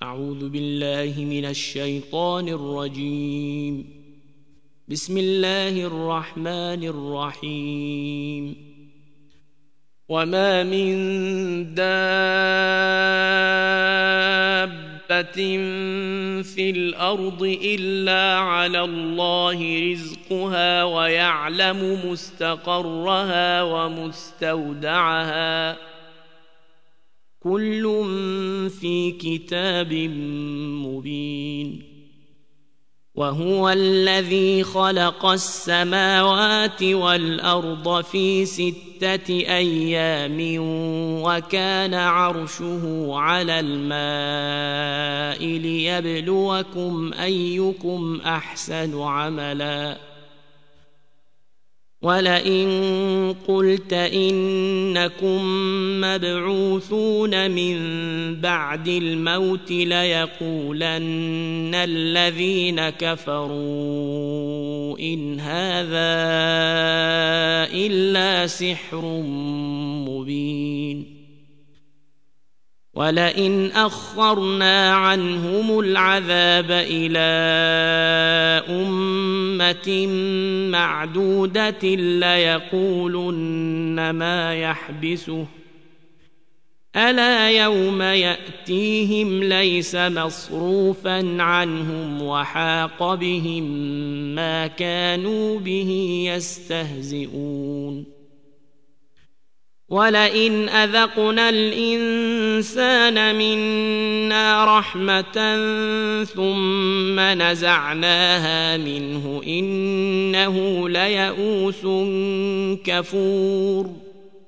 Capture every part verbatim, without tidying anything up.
أعوذ بالله من الشيطان الرجيم. بسم الله الرحمن الرحيم. وما من دابة في الأرض إلا على الله رزقها ويعلم مستقرها ومستودعها كل في كتاب مبين. وهو الذي خلق السماوات والأرض في ستة أيام وكان عرشه على الماء ليبلوكم أيكم أحسن عملا. ولئن قلت إنكم مبعوثون من بعد الموت ليقولن الذين كفروا إن هذا إلا سحر مبين. ولئن أخرنا عنهم العذاب إلى أمة معدودة ليقولن ما يحبسه ألا يوم يأتيهم ليس مصروفا عنهم وحاق بهم ما كانوا به يستهزئون. ولئن أذقنا الإنسان منا رحمة ثم نزعناها منه إنه ليئوس كفور.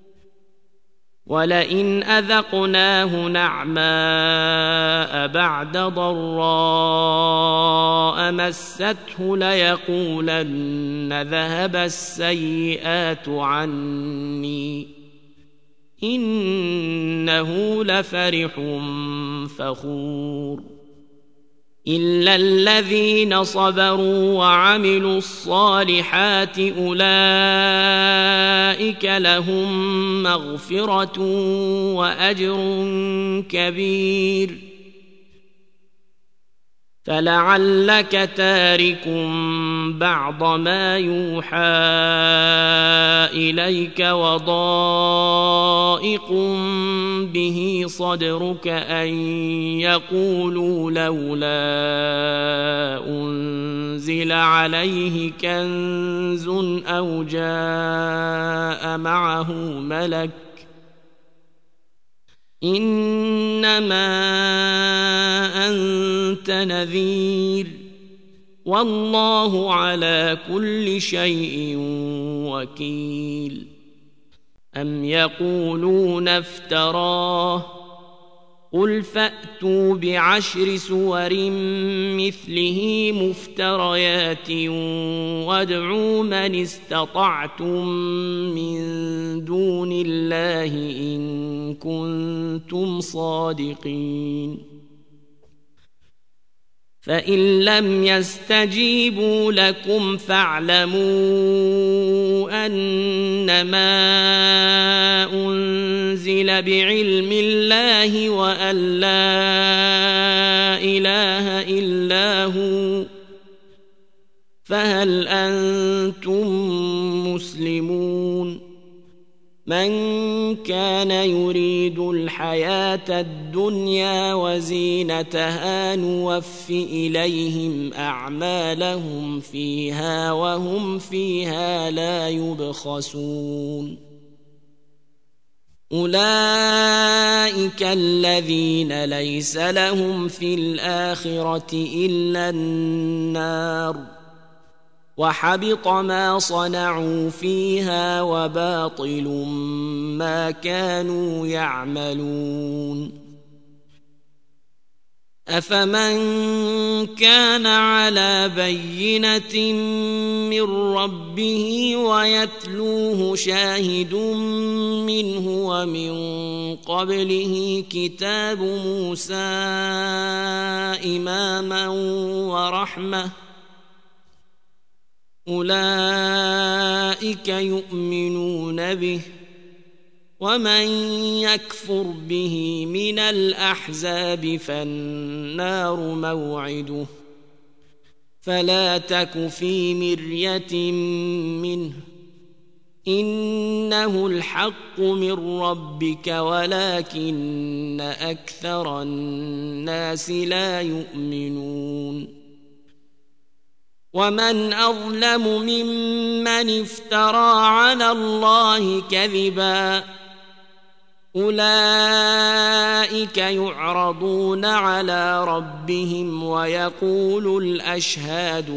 ولئن أذقناه نعماء بعد ضراء مسته ليقولن ذهب السيئات عني إنه لفرح فخور. إلا الذين صبروا وعملوا الصالحات أولئك لهم مغفرة وأجر كبير. فلعلك تارك بعض ما يوحى إليك وضائق به صدرك أن يقولوا لولا أنزل عليه كنز أو جاء معه ملك إنما أنت نذير والله على كل شيء وكيل. أم يقولون افتراه قل فأتوا بعشر سور مثله مفتريات وادعوا من استطعتم من دون الله إن كنتم صادقين. فإن لم يستجيبوا لكم فاعلموا أنما أنزل بعلم الله وأن لا إله إلا هو فهل أنتم مسلمون. من كان يريد الحياة الدنيا وزينتها نوف إليهم أعمالهم فيها وهم فيها لا يبخسون. أولئك الذين ليس لهم في الآخرة إلا النار وحبط ما صنعوا فيها وباطل ما كانوا يعملون. أفمن كان على بينة من ربه ويتلوه شاهد منه ومن قبله كتاب موسى إماما ورحمة أولئك يؤمنون به ومن يكفر به من الأحزاب فالنار موعده فلا تك في مرية منه إنه الحق من ربك ولكن أكثر الناس لا يؤمنون ومن أظلم ممن افترى على الله كذبا أولئك يعرضون على ربهم ويقول الأشهاد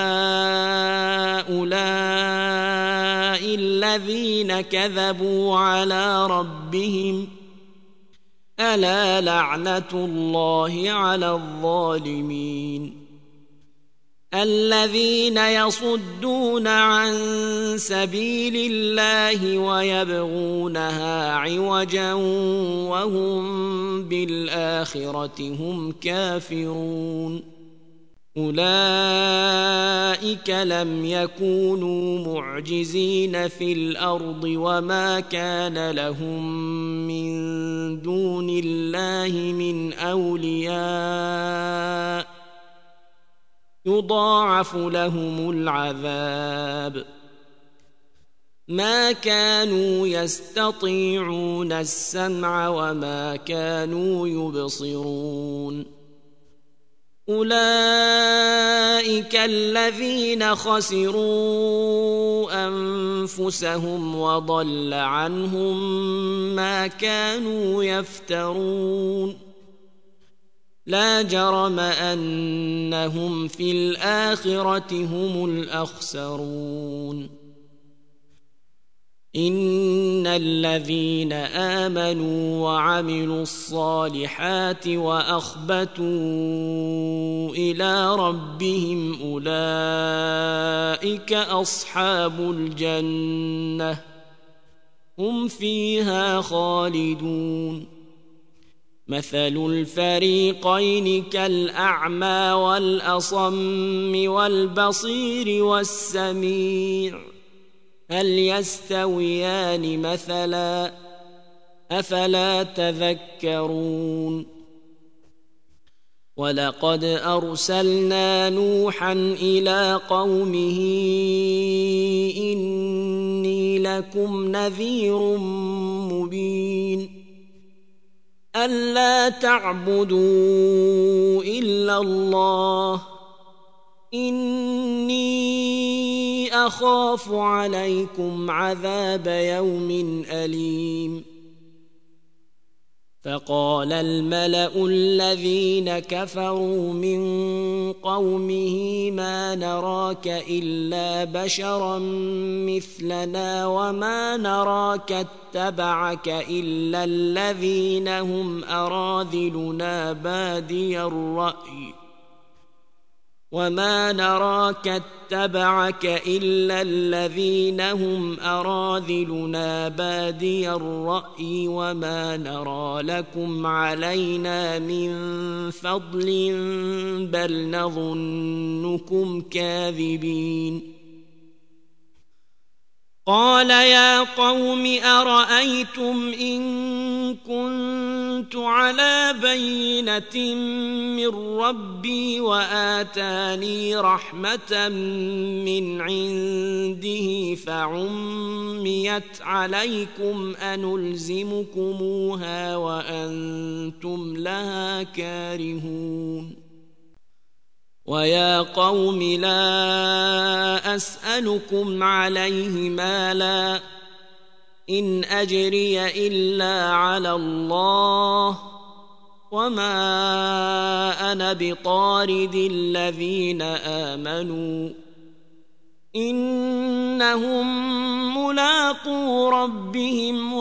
هؤلاء الذين كذبوا على ربهم ألا لعنة الله على الظالمين الذين يصدون عن سبيل الله ويبغونها عوجا وهم بالآخرة هم كافرون أولئك لم يكونوا معجزين في الأرض وما كان لهم من دون الله من أولياء يضاعف لهم العذاب ما كانوا يستطيعون السمع وما كانوا يبصرون أولئك الذين خسروا أنفسهم وضل عنهم ما كانوا يفترون لا جرم أنهم في الآخرة هم الأخسرون إن الذين آمنوا وعملوا الصالحات وأخبتوا إلى ربهم أولئك أصحاب الجنة هم فيها خالدون مثل الفريقين كالأعمى والأصم والبصير والسميع هل يستويان مثلا أفلا تذكرون ولقد أرسلنا نوحا إلى قومه إني لكم نذير مبين ألا تعبدوا إلا الله إني أخاف عليكم عذاب يوم أليم فقال الملأ الذين كفروا من قومه ما نراك إلا بشرا مثلنا وما نراك اتبعك إلا الذين هم أراذلنا بادي الرأي وما نراك اتبعك إلا الذين هم أراذلنا بادي الرأي وما نرى لكم علينا من فضل بل نظنكم كاذبين قال يا قوم أرأيتم إن كنت على بينة من ربي وآتاني رحمة من عنده فعميت عليكم أنلزمكموها وأنتم لها كارهون ويا قوم لا أسألكم عليه مالا إن أجري إلا على الله وما أنا بطارد الذين آمنوا إنهم ملاقو ربهم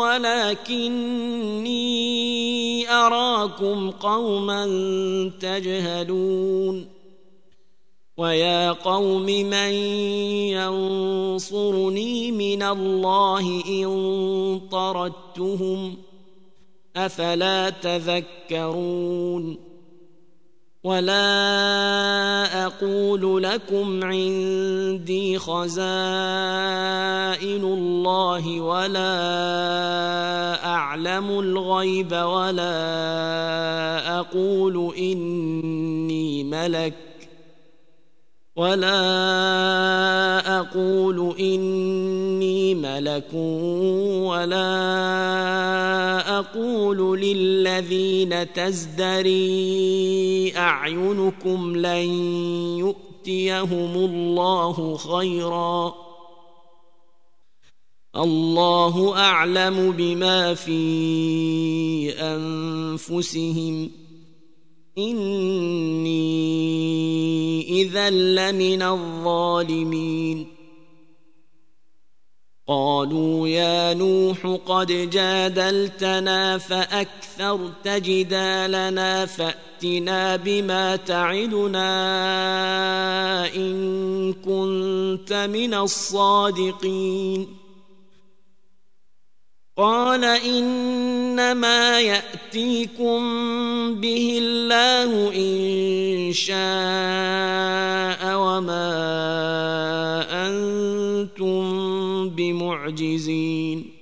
ولكني أراكم قوما تجهلون ويا قوم من ينصرني من الله إن طردتهم أفلا تذكرون ولا أقول لكم عندي خزائن الله ولا أعلم الغيب ولا أقول إني ملك ولا أقول إني ملك ولا أقول للذين تزدري أعينكم لن يؤتيهم الله خيرا الله أعلم بما في أنفسهم إني إذا لمن الظالمين قالوا يا نوح قد جادلتنا فأكثرت جدالنا فأتنا بما تعدنا إن كنت من الصادقين قال إنما يأتيكم به الله إن شاء وما أنتم بمعجزين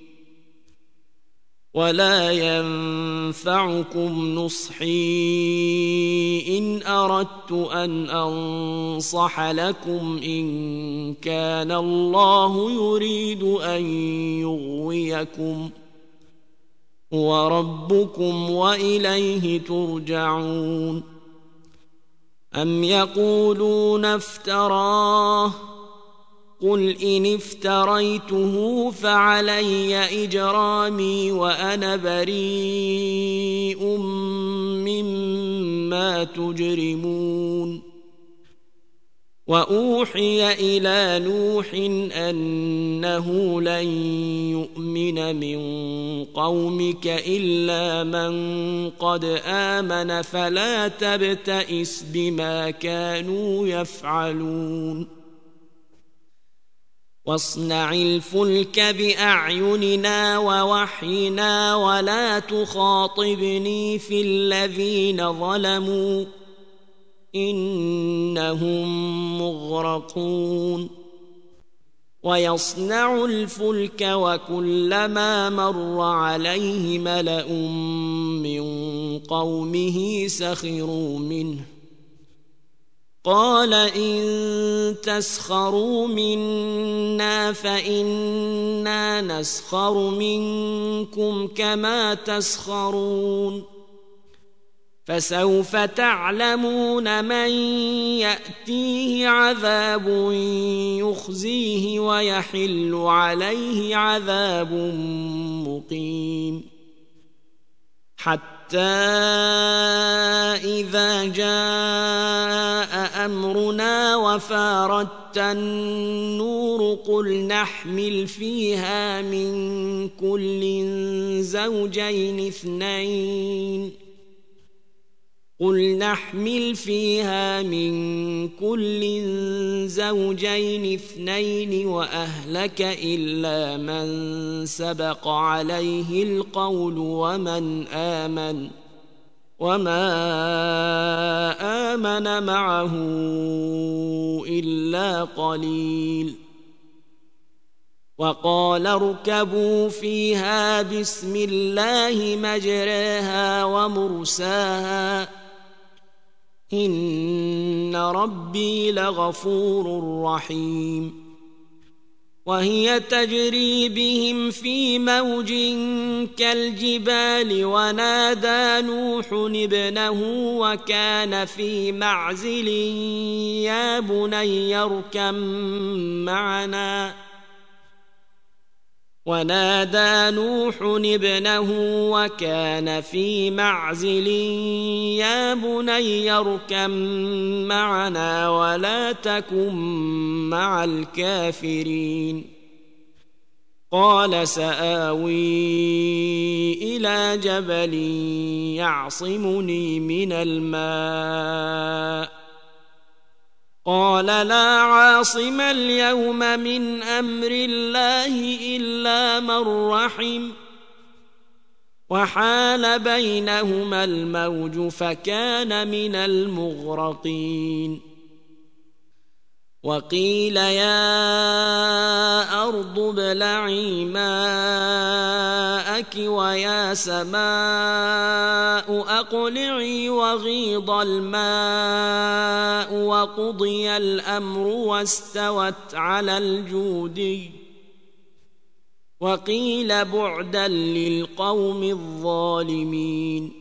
ولا ينفعكم نصحي إن أردت أن أنصح لكم إن كان الله يريد أن يغويكم هو ربكم وإليه ترجعون أم يقولون افتراه قل إن افتريته فعلي إجرامي وأنا بريء مما تجرمون وأوحي إلى نوح أنه لن يؤمن من قومك إلا من قد آمن فلا تبتئس بما كانوا يفعلون واصنع الفلك بأعيننا ووحينا ولا تخاطبني في الذين ظلموا إنهم مغرقون ويصنع الفلك وكلما مر عليه ملأ من قومه سخروا منه قال إن تسخروا منا فإنا نسخر منكم كما تسخرون فسوف تعلمون من يأتيه عذاب يخزيه ويحل عليه عذاب مقيم حتى إذا جاء أمرنا وفارت النور قل نحمل فيها من كل زوجين اثنين قل نحمل فيها من كل زوجين اثنين وأهلك إلا من سبق عليه القول ومن آمن وما آمن معه إلا قليل وقال اركبوا فيها بسم الله مجراها ومرساها إن ربي لغفور رحيم وهي تجري بهم في موج كالجبال ونادى نوح ابنه وكان في معزل يا بني اركب معنا ونادى نوح ابنه وكان في معزل يا بني اركب معنا ولا تكن مع الكافرين قال سآوي إلى جبل يعصمني من الماء قال لا عاصم اليوم من أمر الله إلا من رحم وحال بينهما الموج فكان من المغرقين وقيل يا أرض ابلعي ماءك ويا سماء أقلعي وغيض الماء وقضي الأمر واستوت على الجودي وقيل بعدا للقوم الظالمين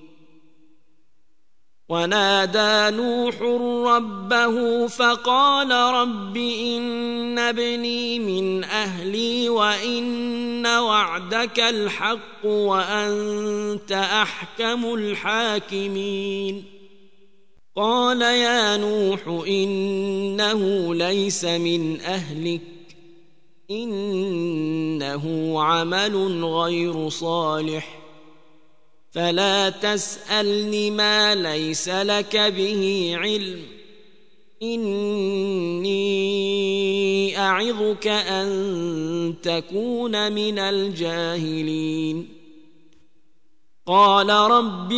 ونادى نوح ربه فقال رب إن ابني من أهلي وإن وعدك الحق وأنت أحكم الحاكمين قال يا نوح إنه ليس من أهلك إنه عمل غير صالح فلا تسألني ما ليس لك به علم إني أعظك أن تكون من الجاهلين قال رب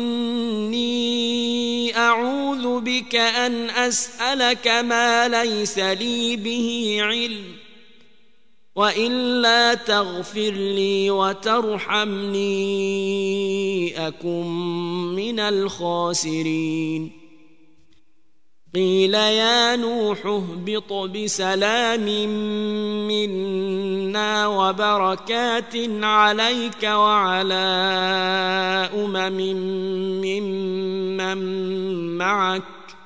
إني أعوذ بك أن أسألك ما ليس لي به علم وإلا تغفر لي وترحمني أكن من الخاسرين قيل يا نوح اهبط بسلام منا وبركات عليك وعلى أمم ممن معك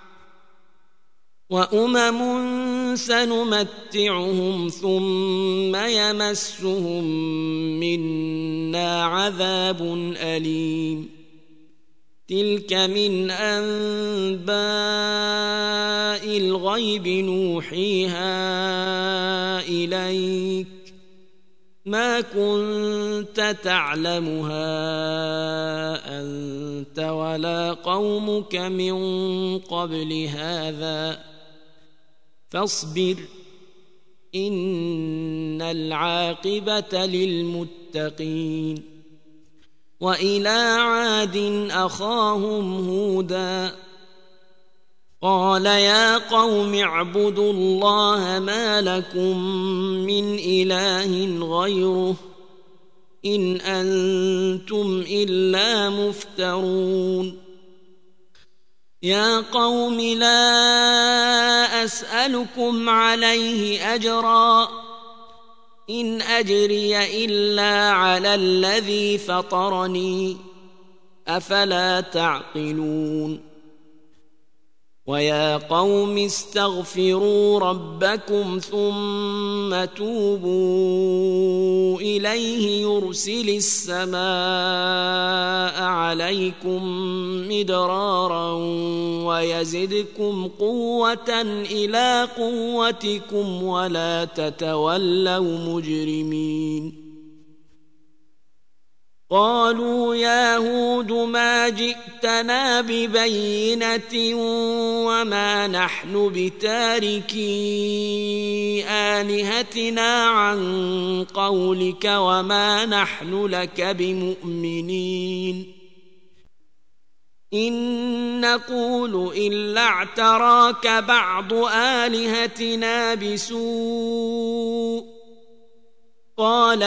وأمم سنمتعهم ثم يمسهم منا عذاب أليم تلك من أنباء الغيب نوحيها إليك ما كنت تعلمها أنت ولا قومك من قبل هذا فاصبر إن العاقبة للمتقين وإلى عاد أخاهم هودا قال يا قوم اعبدوا الله ما لكم من إله غيره إن أنتم إلا مفترون يا قوم لا أسألكم عليه أجرا إن أجري إلا على الذي فطرني أفلا تعقلون ويا قوم استغفروا ربكم ثم توبوا إليه يرسل السماء عليكم مدرارا ويزدكم قوة إلى قوتكم ولا تتولوا مجرمين قالوا يا هود ما جئتنا ببينة وما نحن بتاركي آلهتنا عن قولك وما نحن لك بمؤمنين إن نقول إلا اعتراك بعض آلهتنا بسوء قال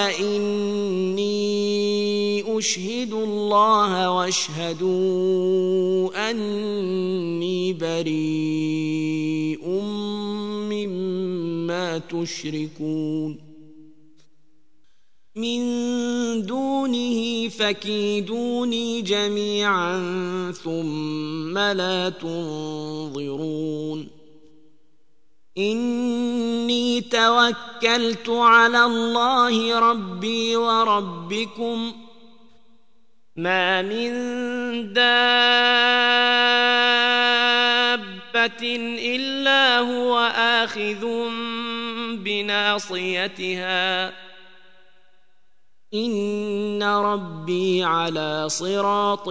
إني أشهد الله واشهدوا أني بريء مما تشركون من دونه فكيدوني جميعا ثم لا تنظرون إني توكلت على الله ربي وربكم ما من دابة إلا هو آخذ بناصيتها إن ربي على صراط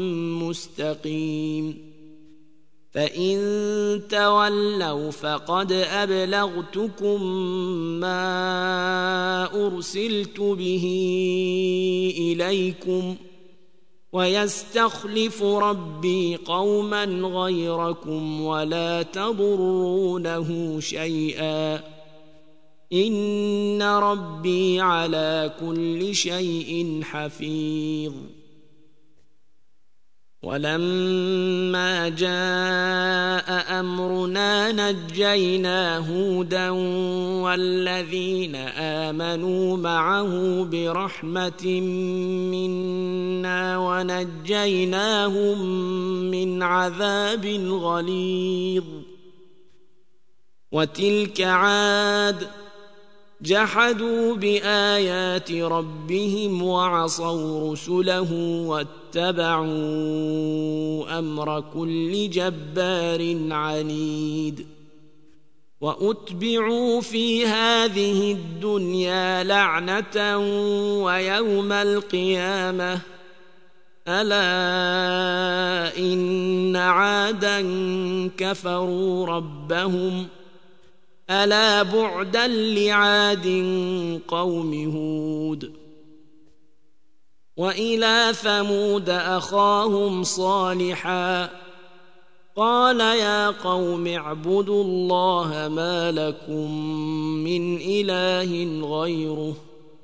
مستقيم فإن تولوا فقد أبلغتكم ما أرسلت به إليكم ويستخلف ربي قوما غيركم ولا تضرونه شيئا إن ربي على كل شيء حفيظ. ولما جاء أمرنا نجينا هودا والذين آمنوا معه برحمة منا ونجيناهم من عذاب غليظ. وتلك عاد جحدوا بآيات ربهم وعصوا رسله واتبعوا أمر كل جبار عنيد. وأتبعوا في هذه الدنيا لعنة ويوم القيامة ألا إن عادا كفروا ربهم ألا بعدا لعاد قوم هود. وإلى ثمود أخاهم صالحا قال يا قوم اعبدوا الله ما لكم من إله غيره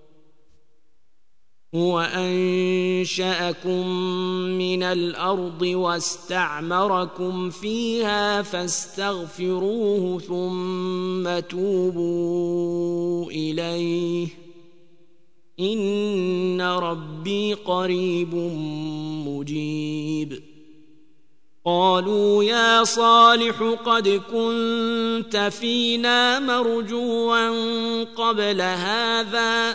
هو أنشأكم من الأرض واستعمركم فيها فاستغفروه ثم توبوا إليه إن ربي قريب مجيب. قالوا يا صالح قد كنت فينا مرجوا قبل هذا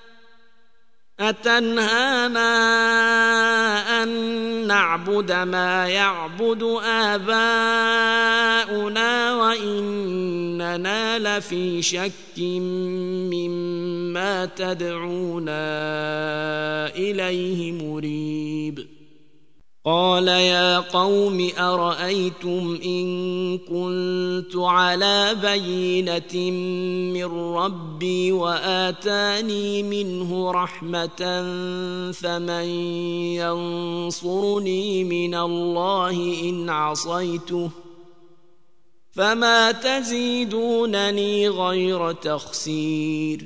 أتنهانا أن نعبد ما يعبد آباؤنا وإننا لفي شك مما تدعونا إليه مريب. قال يا قوم أرأيتم إن كنت على بينة من ربي وآتاني منه رحمة فمن ينصرني من الله إن عصيته فما تزيدونني غير تخسير.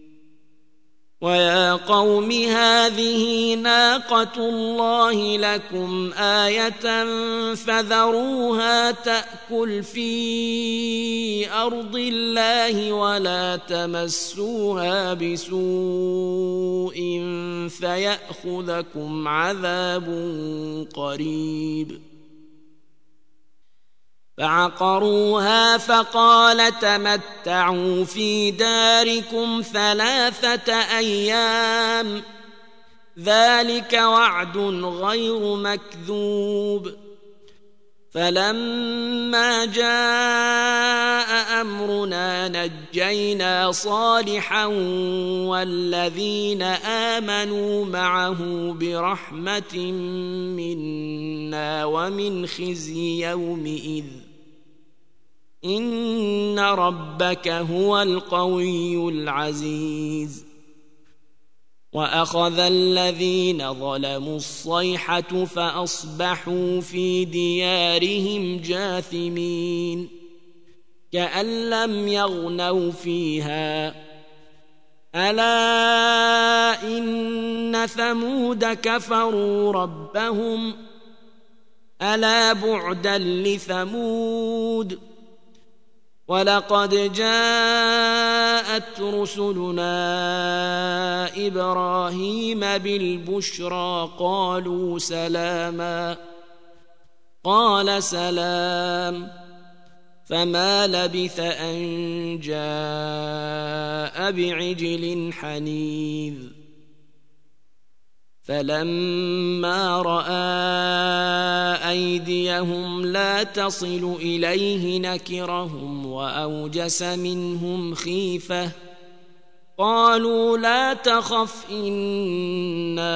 ويا قوم هذه ناقة الله لكم آية فذروها تأكل في أرض الله ولا تمسوها بسوء فيأخذكم عذاب قريب. فعقروها فقال تمتعوا في داركم ثلاثة أيام ذلك وعد غير مكذوب. فلما جاء أمرنا نجينا صالحا والذين آمنوا معه برحمة منا ومن خزي يومئذ إن ربك هو القوي العزيز. وأخذ الذين ظلموا الصيحة فأصبحوا في ديارهم جاثمين كأن لم يغنوا فيها ألا إن ثمود كفروا ربهم ألا بعدا لثمود. ولقد جاءت رسلنا إبراهيم بالبشرى قالوا سلاما قال سلام فما لبث أن جاء بعجل حنيذ. فلما رأى أيديهم لا تصل إليه نكرهم وأوجس منهم خيفة قالوا لا تخف إنا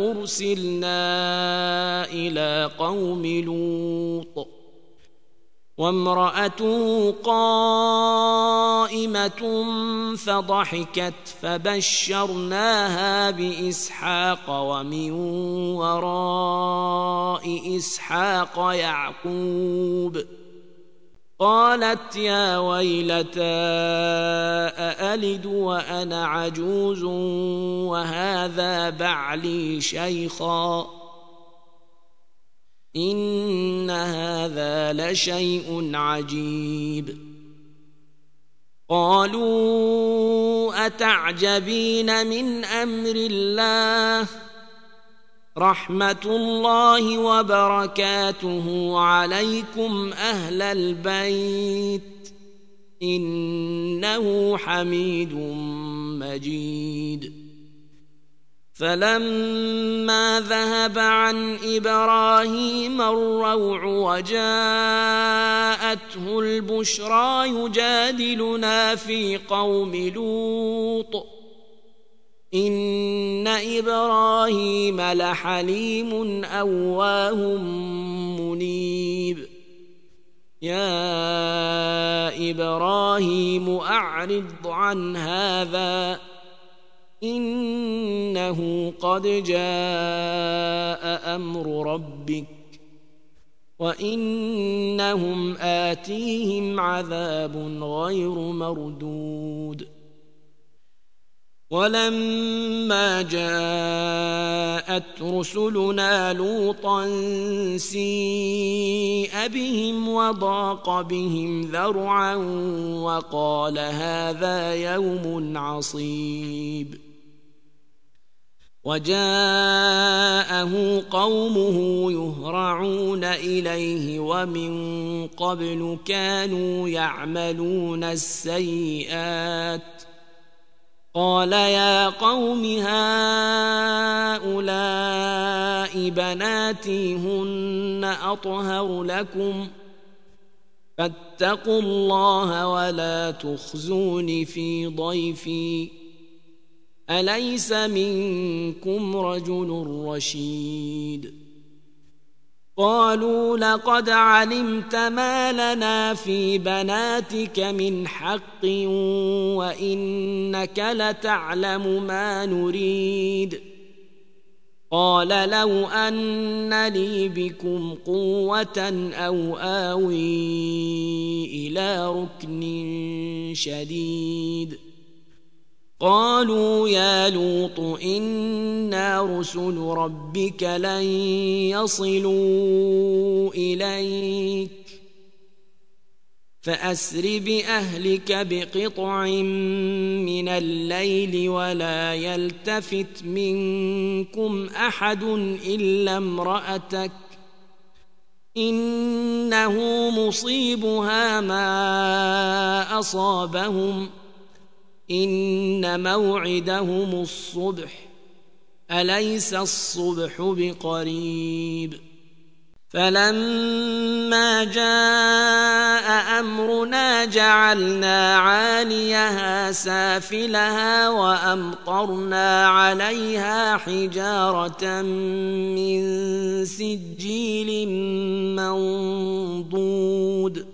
أرسلنا إلى قوم لوط وامرأته قائمة فضحكت فبشرناها بإسحاق ومن وراء إسحاق يعقوب قالت يا ويلتى أألد وأنا عجوز وهذا بعلي شيخا إن هذا لشيء عجيب قالوا أتعجبين من أمر الله رحمة الله وبركاته عليكم أهل البيت إنه حميد مجيد فلما ذهب عن إبراهيم الروع وجاءته البشرى يجادلنا في قوم لوط إن إبراهيم لحليم أواه منيب يا إبراهيم أعرض عن هذا إنه قد جاء أمر ربك وإنهم آتيهم عذاب غير مردود ولما جاءت رسلنا لوطا سيء بهم وضاق بهم ذرعا وقال هذا يوم عصيب وجاءه قومه يهرعون إليه ومن قبل كانوا يعملون السيئات قال يا قوم هؤلاء بناتي هن أطهر لكم فاتقوا الله ولا تخزون في ضيفي أليس منكم رجل رشيد قالوا لقد علمت ما لنا في بناتك من حق وإنك لتعلم ما نريد قال لو أن لي بكم قوة أو آوي إلى ركن شديد قالوا يا لوط إنا رسل ربك لن يصلوا إليك فأسر بأهلك بقطع من الليل ولا يلتفت منكم أحد إلا امرأتك إنه مصيبها ما أصابهم إن موعدهم الصبح أليس الصبح بقريب فلما جاء أمرنا جعلنا عاليها سافلها وأمطرنا عليها حجارة من سجيل منضود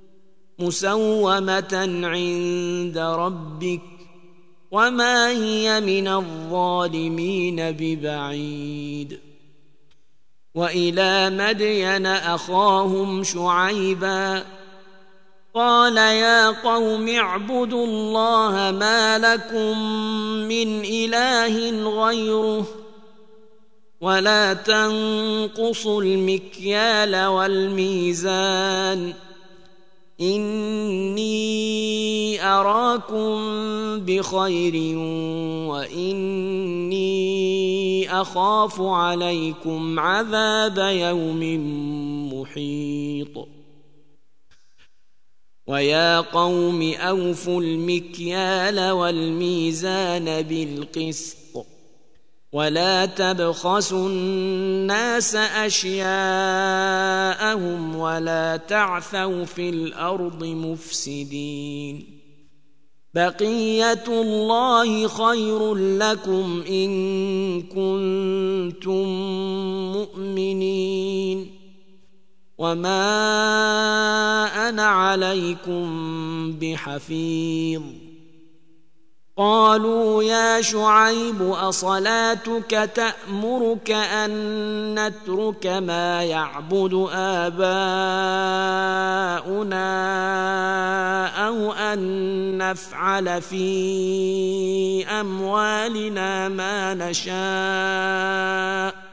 مسومة عند ربك وما هي من الظالمين ببعيد وإلى مدين أخاهم شعيبا قال يا قوم اعبدوا الله ما لكم من إله غيره ولا تنقصوا المكيال والميزان إني أراكم بخير وإني أخاف عليكم عذاب يوم محيط ويا قوم أوفوا المكيال والميزان بالقسط ولا تبخسوا الناس أشياءهم ولا تعثوا في الأرض مفسدين بقية الله خير لكم إن كنتم مؤمنين وما أنا عليكم بحفيظ. قالوا يا شعيب أصلاتك تأمرك أن نترك ما يعبد آباؤنا أو أن نفعل في أموالنا ما نشاء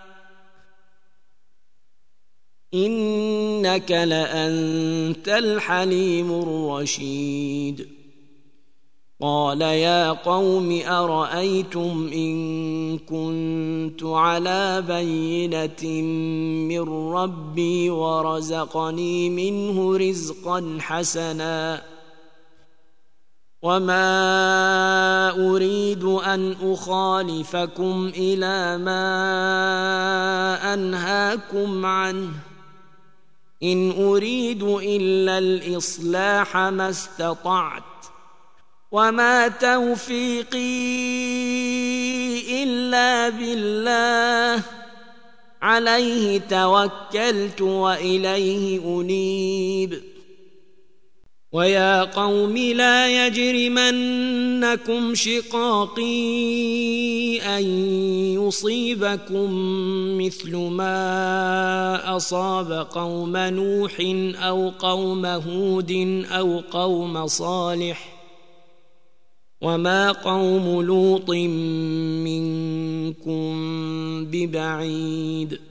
إنك لأنت الحليم الرشيد. قال يا قوم أرأيتم إن كنت على بينة من ربي ورزقني منه رزقا حسنا وما أريد أن أخالفكم إلى ما أنهاكم عنه إن أريد إلا الإصلاح ما استطعت وما توفيقي إلا بالله عليه توكلت وإليه أنيب. ويا قوم لا يجرمنكم شقاقي أن يصيبكم مثل ما أصاب قوم نوح أو قوم هود أو قوم صالح وما قوم لوط منكم ببعيد.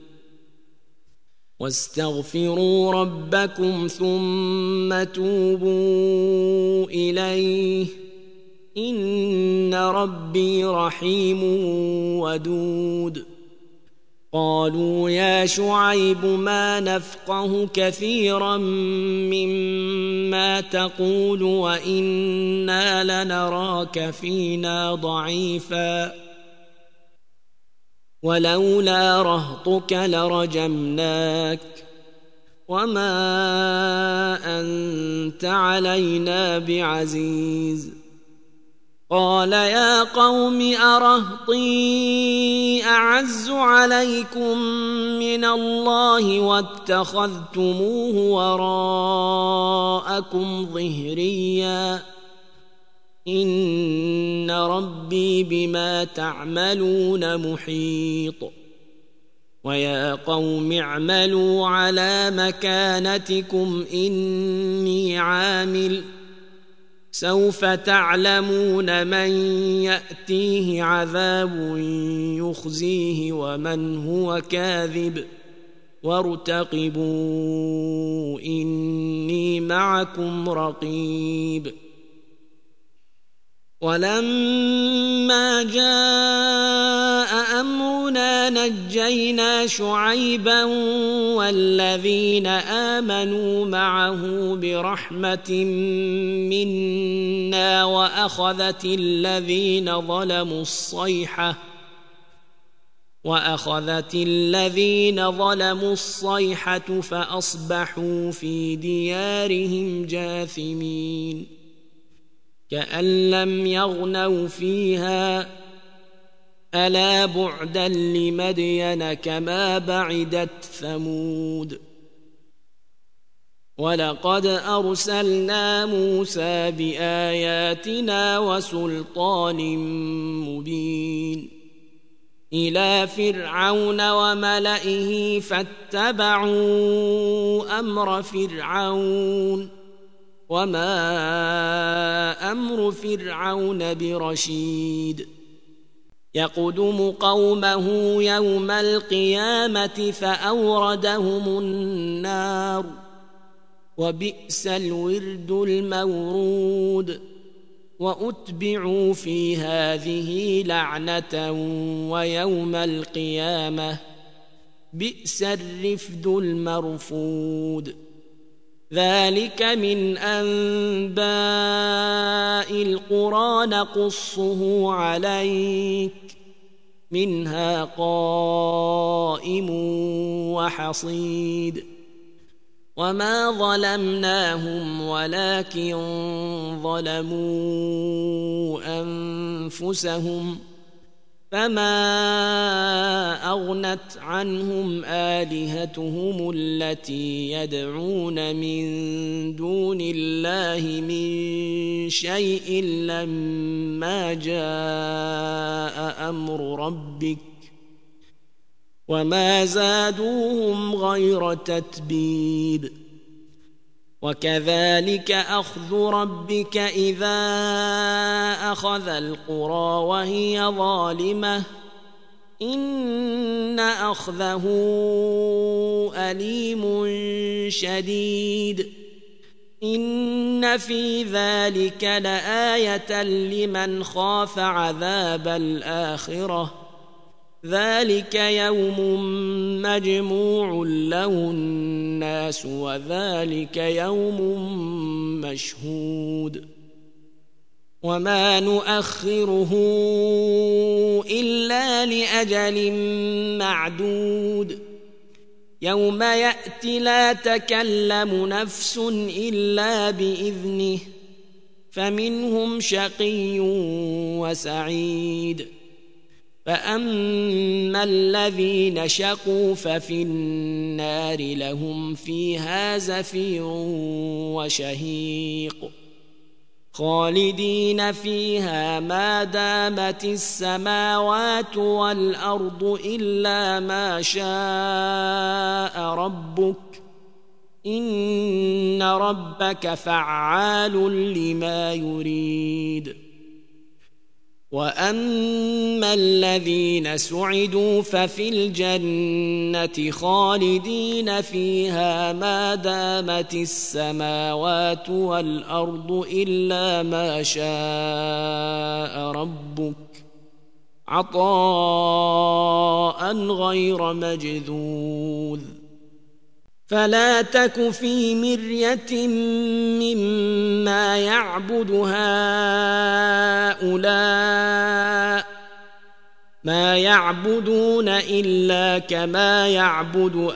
واستغفروا ربكم ثم توبوا إليه إن ربي رحيم ودود. قالوا يا شعيب ما نفقه كثيرا مما تقول وإنا لنراك فينا ضعيفا ولولا رهطك لرجمناك وما أنت علينا بعزيز. قال يا قوم أرهطي أعز عليكم من الله واتخذتموه وراءكم ظهريا إن ربي بما تعملون محيط. ويا قوم اعملوا على مكانتكم إني عامل سوف تعلمون من يأتيه عذاب يخزيه ومن هو كاذب وارتقبوا إني معكم رقيب. ولما جاء أمرنا نجينا شعيبا والذين آمنوا معه برحمة منا وأخذت الذين ظلموا الصيحة وأخذت الذين ظلموا الصيحة فأصبحوا في ديارهم جاثمين كأن لم يغنوا فيها ألا بعدا لمدين كما بعدت ثمود. ولقد أرسلنا موسى بآياتنا وسلطان مبين إلى فرعون وملئه فاتبعوا أمر فرعون وما أمر فرعون برشيد. يقدم قومه يوم القيامة فأوردهم النار وبئس الورد المورود. وأتبعوا في هذه لعنة ويوم القيامة بئس الرفد المرفود. ذلك من أنباء القرى نقصه عليك منها قائم وحصيد. وما ظلمناهم ولكن ظلموا أنفسهم فما أغنت عنهم آلهتهم التي يدعون من دون الله من شيء لما جاء أمر ربك وما زادوهم غير تتبيب. وكذلك أخذ ربك إذا أخذ القرى وهي ظالمة إن أخذه أليم شديد. إن في ذلك لآية لمن خاف عذاب الآخرة ذلك يوم مجموع له الناس وذلك يوم مشهود وما نؤخره إلا لأجل معدود يوم يأتي لا تكلم نفس إلا بإذنه فمنهم شقي وسعيد. فأما الذين شقوا ففي النار لهم فيها زفير وشهيق خالدين فيها ما دامت السماوات والأرض إلا ما شاء ربك إن ربك فعال لما يريد. وأما الذين سعدوا ففي الجنة خالدين فيها ما دامت السماوات والأرض إلا ما شاء ربك عطاء غير مجذوذ. فلا تك في مرية مما يعبد هؤلاء ما يعبدون إلا كما يعبد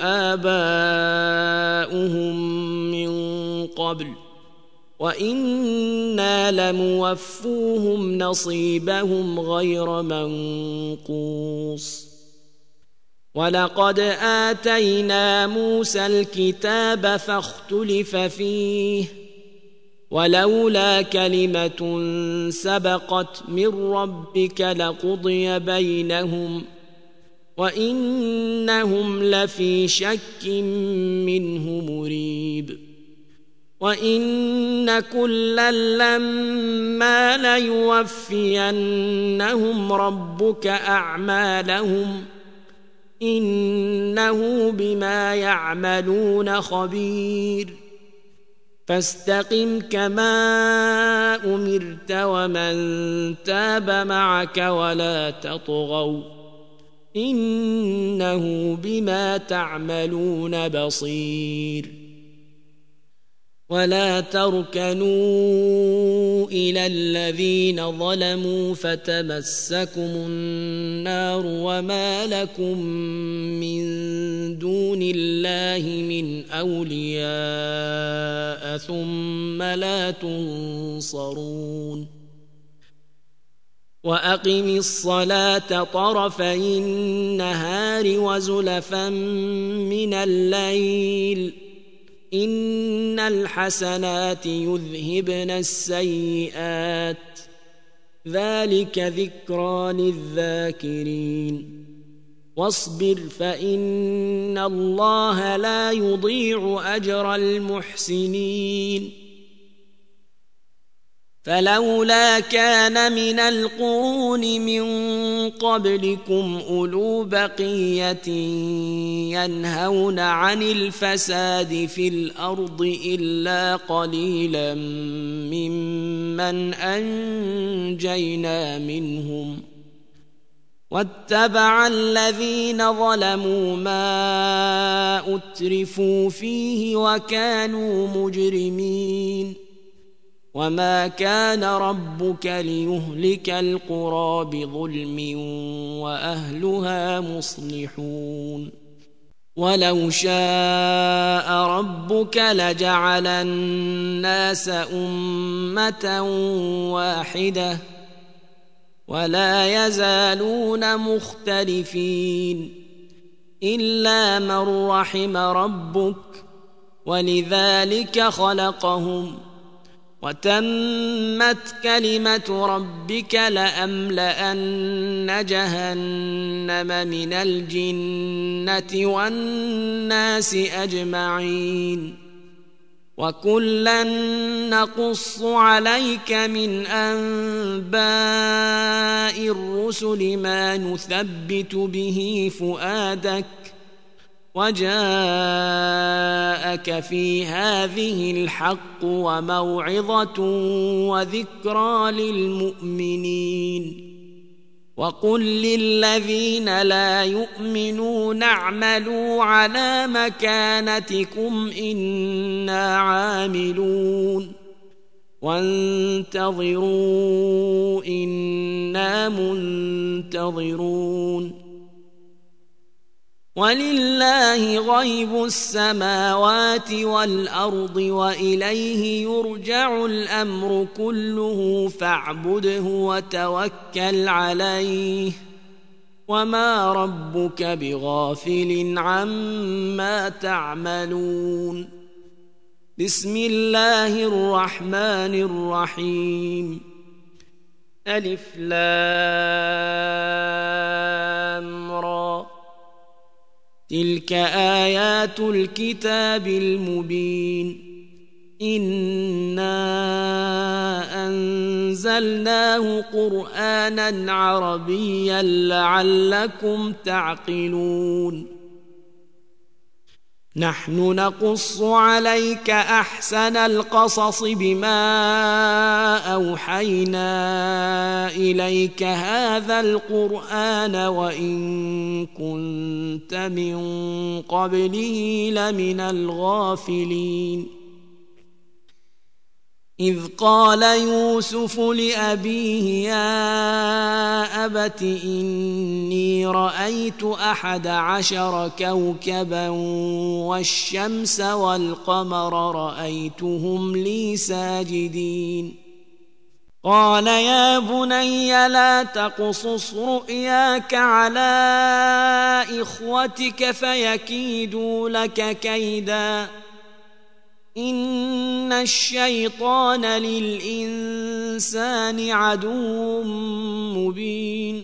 آباؤهم من قبل وإنا لموفوهم نصيبهم غير منقوص. ولقد آتينا موسى الكتاب فاختلف فيه ولولا كلمة سبقت من ربك لقضي بينهم وإنهم لفي شك منه مريب. وإن كلا لما ليوفينهم ربك أعمالهم إنه بما يعملون خبير. فاستقم كما أمرت ومن تاب معك ولا تطغوا إنه بما تعملون بصير. ولا تركنوا إلى الذين ظلموا فتمسكم النار وما لكم من دون الله من أولياء ثم لا تنصرون. وأقم الصلاة طرفي النهار وزلفا من الليل إن الحسنات يذهبن السيئات ذلك ذكرى للذاكرين. واصبر فإن الله لا يضيع أجر المحسنين. فلولا كان من القرون من قبلكم أولو بقية ينهون عن الفساد في الأرض إلا قليلا ممن أنجينا منهم واتبع الذين ظلموا ما أترفوا فيه وكانوا مجرمين. وما كان ربك ليهلك القرى بظلم وأهلها مصلحون. ولو شاء ربك لجعل الناس أمة واحدة ولا يزالون مختلفين إلا من رحم ربك ولذلك خلقهم وتمت كلمة ربك لأملأن جهنم من الجنة والناس أجمعين وكلا نقص عليك من أنباء الرسل ما نثبت به فؤادك وجاءك في هذه الحق وموعظة وذكرى للمؤمنين وقل للذين لا يؤمنون اعملوا على مكانتكم إنا عاملون وانتظروا إنا منتظرون ولله غيب السماوات والأرض وإليه يرجع الأمر كله فاعبده وتوكل عليه وما ربك بغافل عما تعملون بسم الله الرحمن الرحيم ألف لام را تلك آيات الكتاب المبين إنا أنزلناه قرآنا عربيا لعلكم تعقلون نحن نقص عليك أحسن القصص بما أوحينا إليك هذا القرآن وإن كنت من قبله لمن الغافلين إذ قال يوسف لأبيه يا أبت إني رأيت أحد عشر كوكبا والشمس والقمر رأيتهم لي ساجدين قال يا بني لا تقصص رؤياك على إخوتك فيكيدوا لك كيدا إن الشيطان للإنسان عدو مبين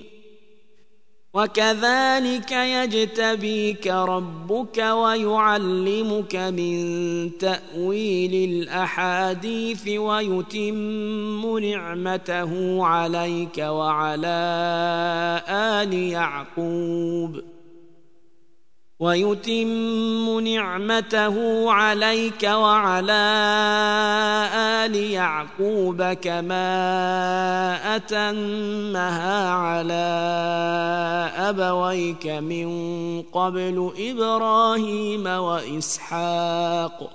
وكذلك يجتبيك ربك ويعلمك من تأويل الأحاديث ويتم نعمته عليك وعلى آل يعقوب ويتم نعمته عليك وعلى آل يعقوب كما أتمها على أبويك من قبل إبراهيم وإسحاق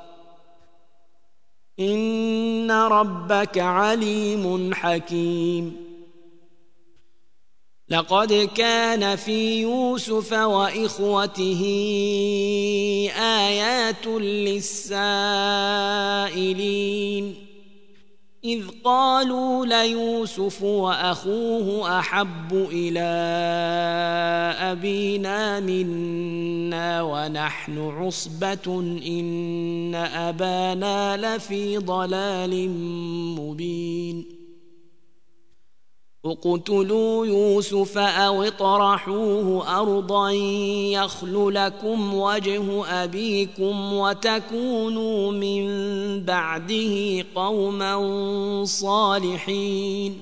إن ربك عليم حكيم لقد كان في يوسف وإخوته آيات للسائلين إذ قالوا ليوسف وأخوه أحب إلى أبينا منا ونحن عصبة إن أبانا لفي ضلال مبين اقتلوا يوسف أو اطرحوه أرضا يخل لكم وجه أبيكم وتكونوا من بعده قوما صالحين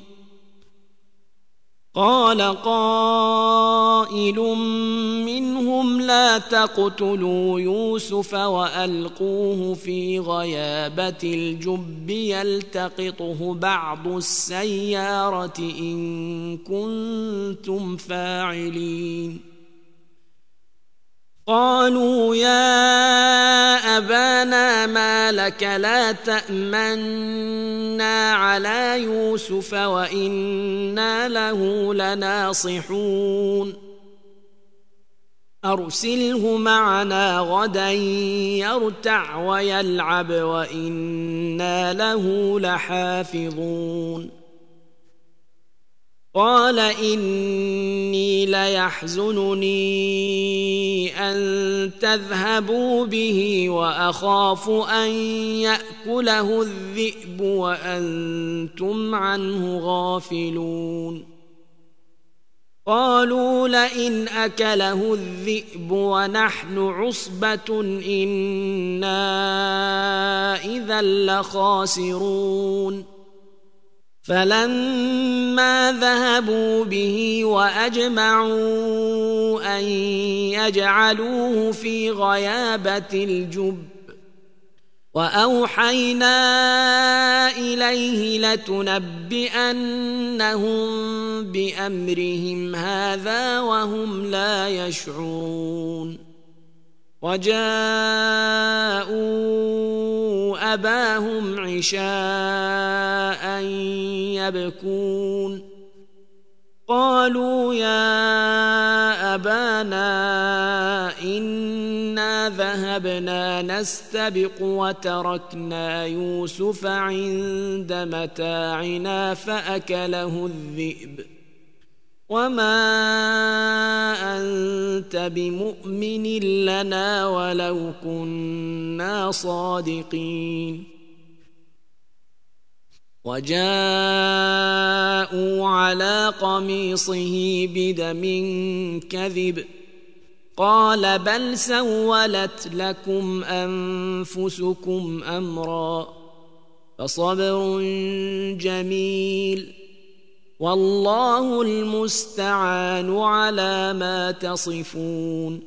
قال قائل منهم لا تقتلوا يوسف وألقوه في غيابة الجب يلتقطه بعض السيارة إن كنتم فاعلين قالوا يا أبانا ما لك لا تأمنا على يوسف وإنا له لناصحون أرسله معنا غدا يرتع ويلعب وإنا له لحافظون قال إني ليحزنني أن تذهبوا به وأخاف أن يأكله الذئب وأنتم عنه غافلون قالوا لئن أكله الذئب ونحن عصبة إنا إذا لخاسرون فلما ذهبوا به وأجمعوا أن يجعلوه في غيابة الجب وأوحينا إليه لتنبئنهم بأمرهم هذا وهم لا يشعرون وجاءوا أباهم عشاء يبكون قالوا يا أبانا إنا ذهبنا نستبق وتركنا يوسف عند متاعنا فأكله الذئب وما أنت بمؤمن لنا ولو كنا صادقين وجاءوا على قميصه بدم كذب قال بل سولت لكم أنفسكم أمرا فصبر جميل والله المستعان على ما تصفون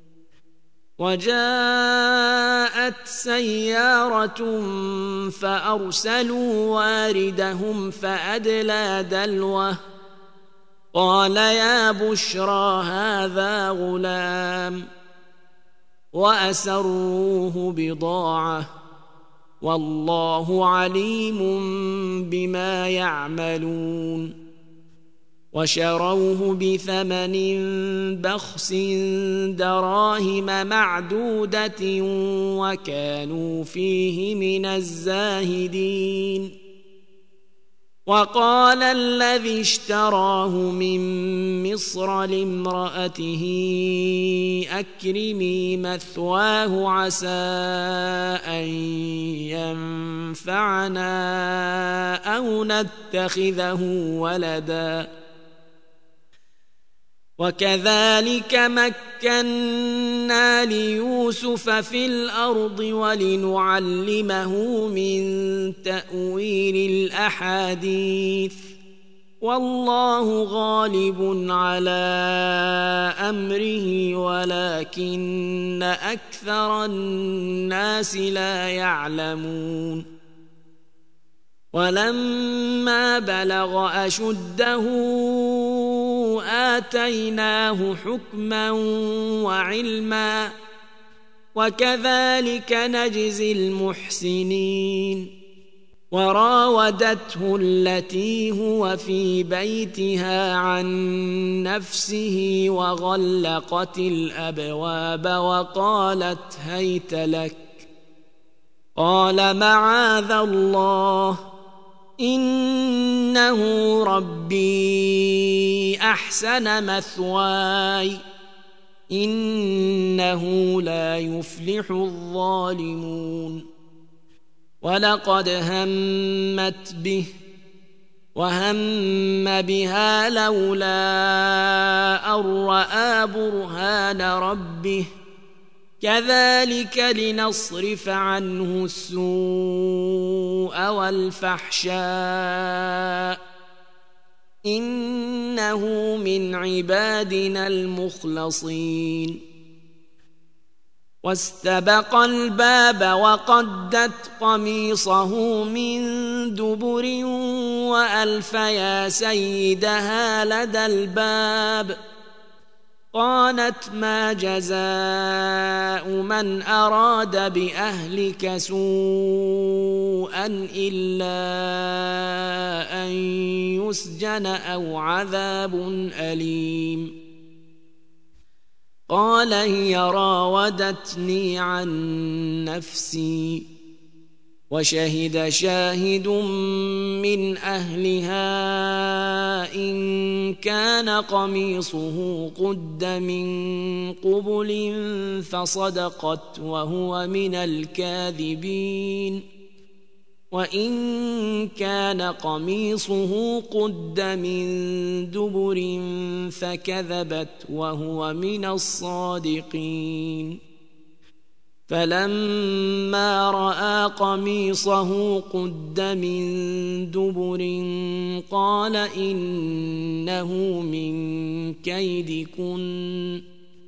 وجاءت سيارة فأرسلوا واردهم فأدلى دلوه قال يا بشرى هذا غلام وأسروه بضاعة والله عليم بما يعملون وشروه بثمن بخس دراهم معدودة وكانوا فيه من الزاهدين وقال الذي اشتراه من مصر لامرأته أكرمي مثواه عسى أن ينفعنا أو نتخذه ولدا وكذلك مكنا ليوسف في الأرض ولنعلمه من تأويل الأحاديث والله غالب على أمره ولكن أكثر الناس لا يعلمون ولما بلغ أشده آتيناه حكما وعلما وكذلك نجزي المحسنين وراودته التي هو في بيتها عن نفسه وغلقت الأبواب وقالت هيت لك قال معاذ الله إنه ربي أحسن مثواي إنه لا يفلح الظالمون ولقد همت به وهم بها لولا أن رأى برهان ربه كذلك لنصرف عنه السوء والفحشاء إنه من عبادنا المخلصين واستبق الباب وقدت قميصه من دبر وألف يا سيدها لدى الباب قالت ما جزاء من أراد بأهلك سوءا إلا أن يسجن أو عذاب أليم قال هي راودتني عن نفسي وشهد شاهد من أهلها إن كان قميصه قد من قبل فصدقت وهو من الكاذبين وإن كان قميصه قد من دبر فكذبت وهو من الصادقين فلما رأى قميصه قد من دبر قال إنه من كيدكن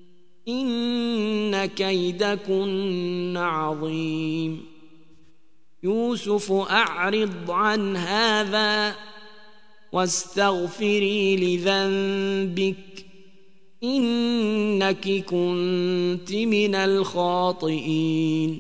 إن كيدكن عظيم يوسف أعرض عن هذا واستغفري لذنبك إنك كنت من الخاطئين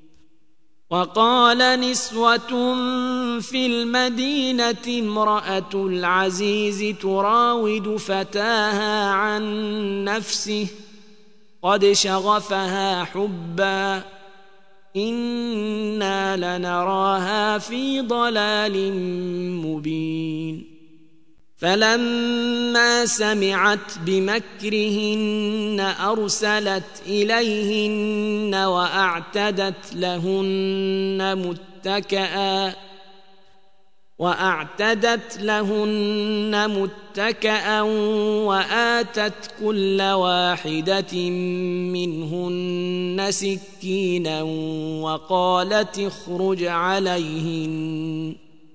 وقال نسوة في المدينة امرأة العزيز تراود فتاها عن نفسه قد شغفها حبا إنا لنراها في ضلال مبين فلما سمعت بمكرهن أرسلت إليهن وأعتدت لهن متكئا وأعتدت لهن متكئا وآتت كل واحدة منهن سكينا وقالت اخرج عليهن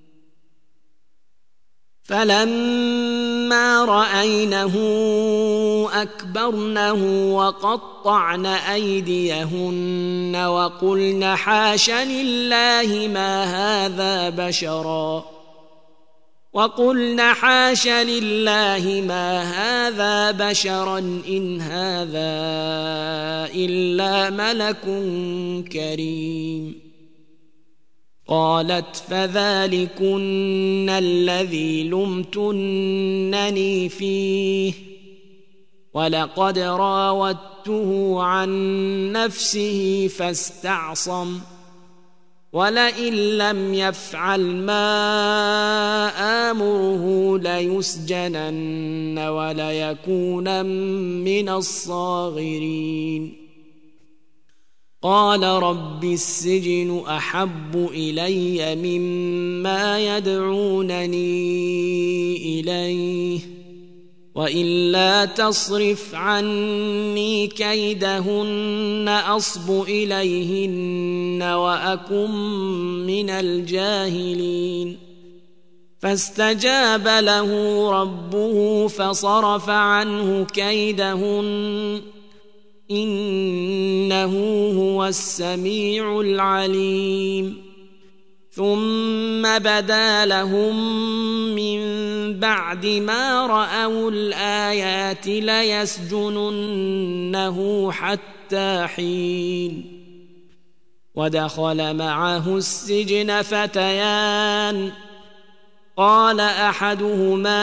فلما رأينه أكبرنه وقطعن أيديهن وقلن حاش لله ما هذا بشرا وقلن حاش لله ما هذا بشرا إن هذا إلا ملك كريم قالت فذلكن الذي لمتنني فيه ولقد راودته عن نفسه فاستعصم ولئن لم يفعل ما آمره ليسجنن وليكونن من الصاغرين قال رب السجن أحب إلي مما يدعونني إليه وإلا تصرف عني كيدهن أصب إليهن وأكن من الجاهلين فاستجاب له ربه فصرف عنه كيدهن إنه هو السميع العليم ثم بدا لهم من بعد ما رأوا الآيات ليسجننه حتى حين ودخل معه السجن فتيان قال أحدهما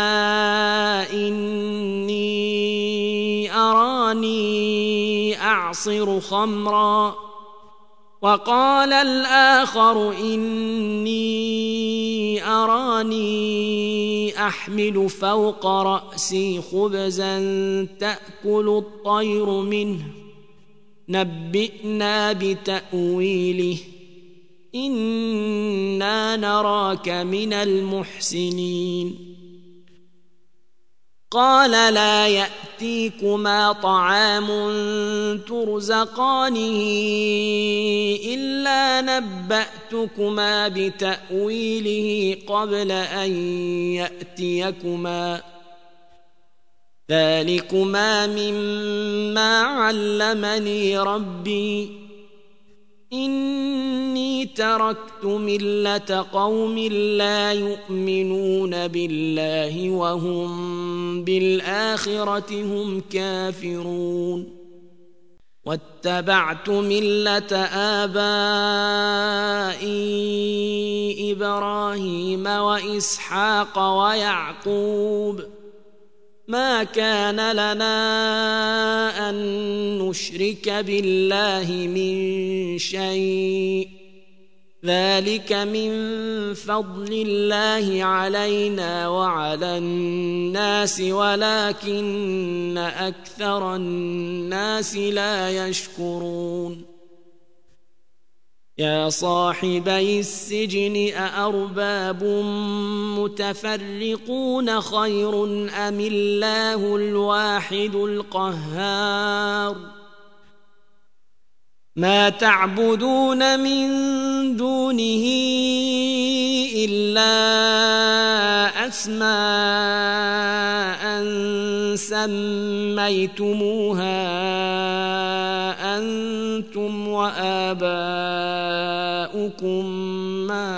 إني أراني أعصر خمرا وقال الآخر إني أراني أحمل فوق رأسي خبزا تأكل الطير منه نبئنا بتأويله إنا نراك من المحسنين قال لا يأتيكما طعام ترزقانه إلا نبأتكما بتأويله قبل أن يأتيكما ذلكما مما علمني ربي إني تركت ملة قوم لا يؤمنون بالله وهم بالآخرة هم كافرون واتبعت ملة آبائي إبراهيم وإسحاق ويعقوب ما كان لنا أن نشرك بالله من شيء ذلك من فضل الله علينا وعلى الناس ولكن أكثر الناس لا يشكرون يا صاحبي السجن أأرباب متفرقون خير أم الله الواحد القهار ما تعبدون من دونه إلا أسماء سميتموها أنتم وآباؤكم ما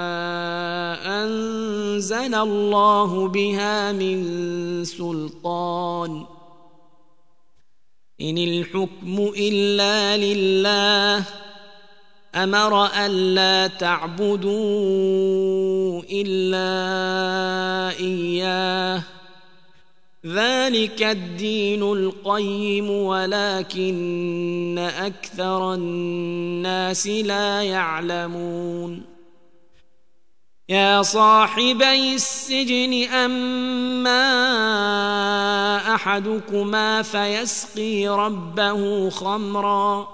أنزل الله بها من سلطان إن الحكم إلا لله أمر ألا تعبدوا إلا إياه ذلك الدين القيم ولكن أكثر الناس لا يعلمون يا صاحبي السجن أما أحدكما فيسقي ربه خمرا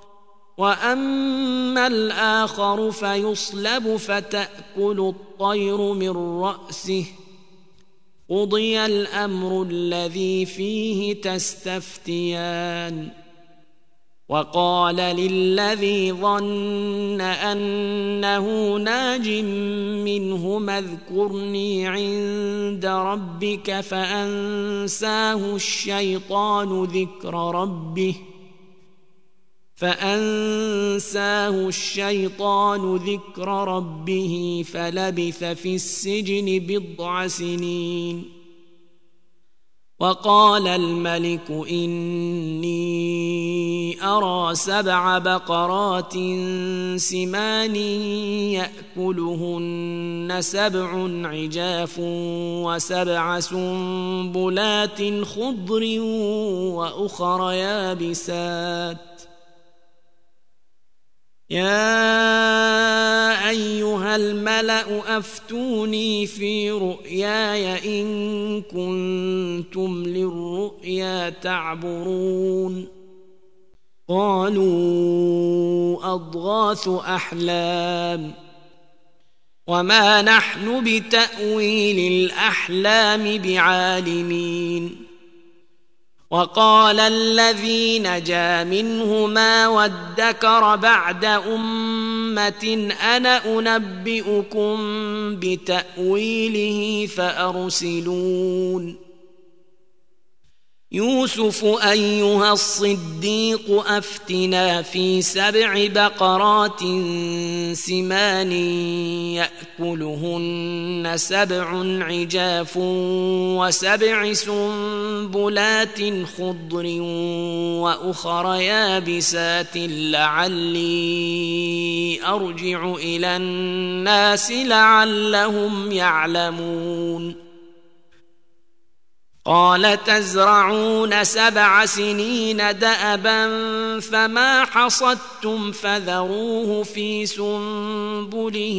وأما الآخر فيصلب فتأكل الطير من رأسه قضي الأمر الذي فيه تستفتيان وقال للذي ظن أنه ناج منهما اذكرني عند ربك فأنساه الشيطان ذكر ربه فأنساه الشيطان ذكر ربه فلبث في السجن بضع سنين وقال الملك إني أرى سبع بقرات سمان يأكلهن سبع عجاف وسبع سنبلات خضر وأخر يابسات يا أيها الملأ أفتوني في رؤياي إن كنتم للرؤيا تعبرون قالوا أضغاث أحلام وما نحن بتأويل الأحلام بعالمين وقال الذي نجا منهما وادكر بعد أمة أنا أنبئكم بتأويله فأرسلون يوسف أيها الصديق أفتنا في سبع بقرات سمان يأكلهن سبع عجاف وسبع سنبلات خضر وأخر يابسات لعلي أرجع إلى الناس لعلهم يعلمون قال تزرعون سبع سنين دأبا فما حصدتم فذروه في سنبله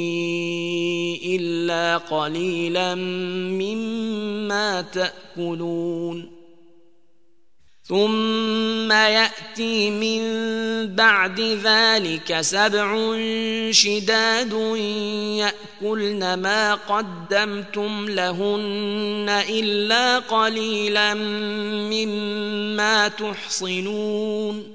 إلا قليلا مما تأكلون ثم يأتي من بعد ذلك سبع شداد يأكلن ما قدمتم لهن إلا قليلا مما تحصنون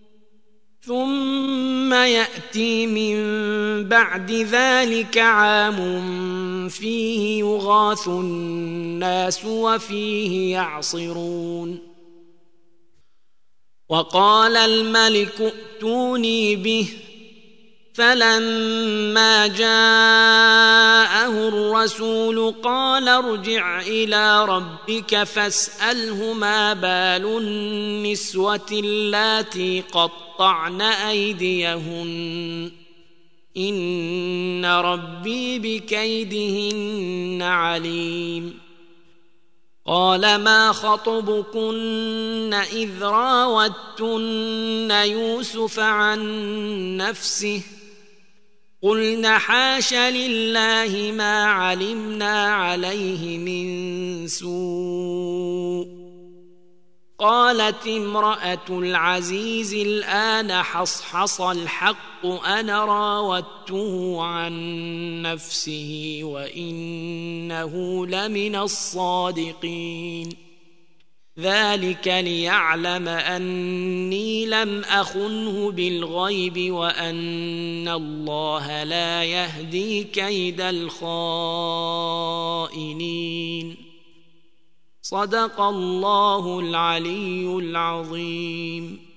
ثم يأتي من بعد ذلك عام فيه يغاث الناس وفيه يعصرون وقال الملك ائتوني به فلما جاءه الرسول قال ارجع إلى ربك فاسأله ما بال النسوة اللاتي قطعن أيديهن إن ربي بكيدهن عليم قال ما خطبكن إذ راوتن يوسف عن نفسه قلنا حاش لله ما علمنا عليه من سوء. قالت امرأة العزيز الآن حصحص الحق أنا راودته عن نفسه وإنه لمن الصادقين. ذلك ليعلم أني لم أخنه بالغيب وأن الله لا يهدي كيد الخائنين. صدق الله العلي العظيم.